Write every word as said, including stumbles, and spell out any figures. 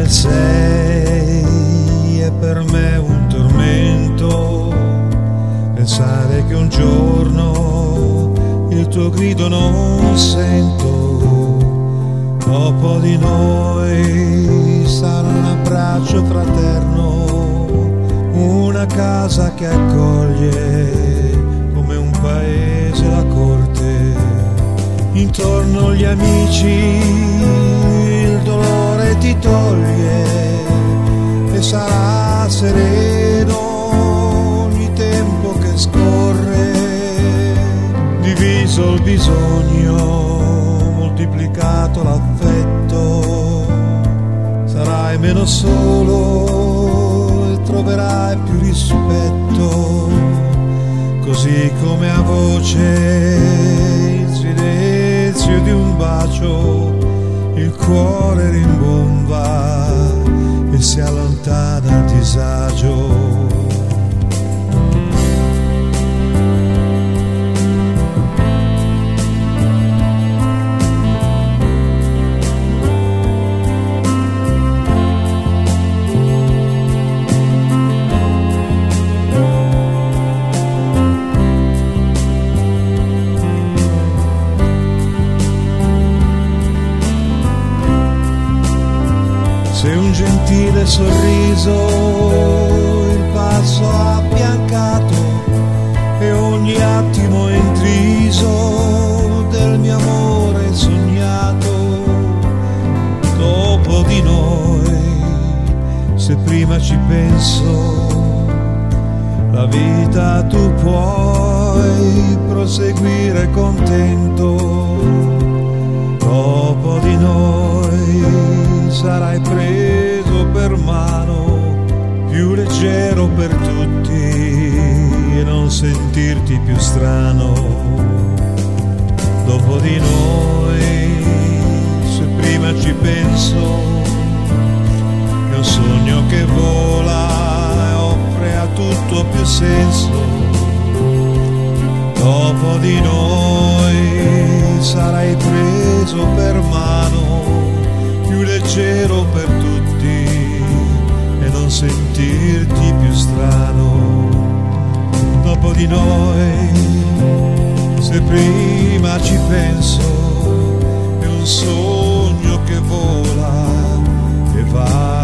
per sei è per me un tormento, pensare che un giorno il tuo grido non sento, dopo di noi sarà un abbraccio fraterno, una casa che accoglie come un paese la corte, intorno gli amici, il dolore ti toglie e sarà sereno ogni tempo che scorre, diviso il bisogno, moltiplicato l'affetto, sarai meno solo e troverai più rispetto, così come a voce il silenzio di un bacio, il cuore rimbomba e si allontana il disagio. Se un gentile sorriso il passo ha affiancato e ogni attimo intriso del mio amore sognato, dopo di noi, se prima ci penso, la vita tu puoi proseguire contento, dopo di noi sarai preso per mano, più leggero per tutti e non sentirti più strano, dopo di noi, se prima ci penso, è un sogno che vola e offre a tutto più senso, dopo di noi sarai preso per mano, più leggero per tutti e non sentirti più strano, dopo di noi, se prima ci penso, è un sogno che vola e va